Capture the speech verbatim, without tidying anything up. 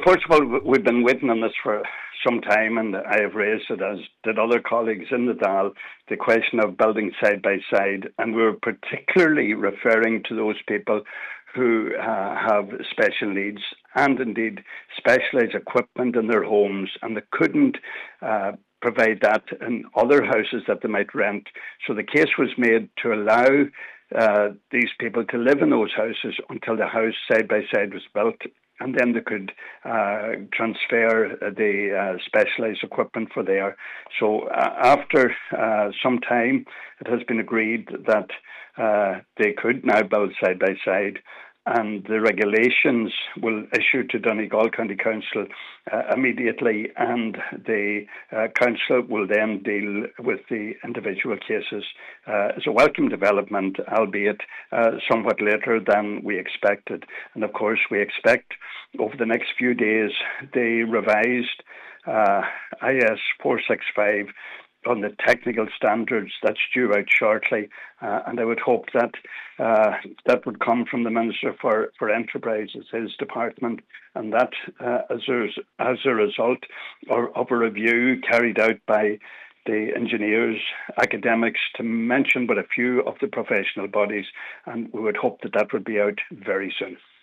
first of all, we've been waiting on this for some time, and I have raised it, as did other colleagues in the Dáil, the question of building side by side, and we're particularly referring to those people who uh, have special needs and indeed specialised equipment in their homes, and they couldn't uh, provide that in other houses that they might rent. So the case was made to allow uh, these people to live in those houses until the house side by side was built, and then they could uh, transfer the uh, specialised equipment for there. So uh, after uh, some time, it has been agreed that uh, they could now build side by side, and the regulations will issue to Donegal County Council uh, immediately, and the uh, council will then deal with the individual cases. Uh, it's a welcome development, albeit uh, somewhat later than we expected. And of course, we expect over the next few days the revised uh, I S four sixty-five on the technical standards that's due out shortly, uh, and I would hope that uh, that would come from the Minister for, for Enterprises, his department, and that uh, as, a, as a result or of a review carried out by the engineers, academics, to mention but a few of the professional bodies, and we would hope that that would be out very soon.